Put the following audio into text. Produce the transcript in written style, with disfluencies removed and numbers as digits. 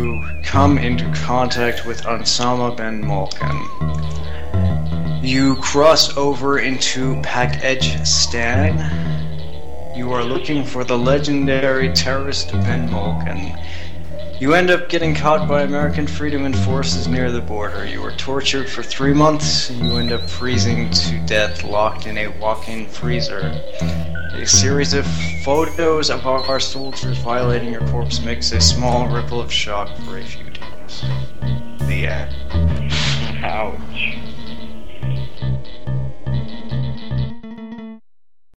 you come into contact with Ansama Ben Malkan. You cross over into Pakistan. You are looking for the legendary terrorist Ben Malkan. You end up getting caught by American Freedom Forces near the border. You were tortured for 3 months, and you end up freezing to death, locked in a walk-in freezer. A series of photos of our soldiers violating your corpse makes a small ripple of shock for a few days. The end. Ouch.